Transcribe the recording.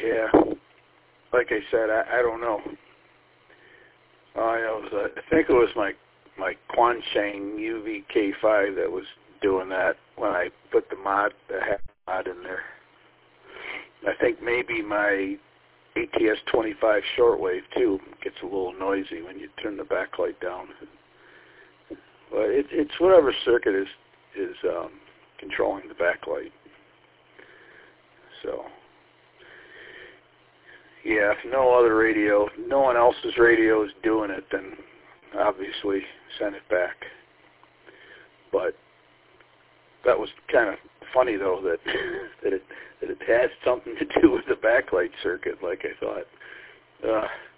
Yeah. Like I said, I don't know. I think it was my Quansheng UVK5 that was doing that when I put the half mod in there. I think maybe my ATS-25 shortwave too gets a little noisy when you turn the backlight down. But it's whatever circuit is controlling the backlight. So yeah, if no one else's radio is doing it, then obviously send it back. But that was kind of funny though that it had something to do with the backlight circuit, like I thought.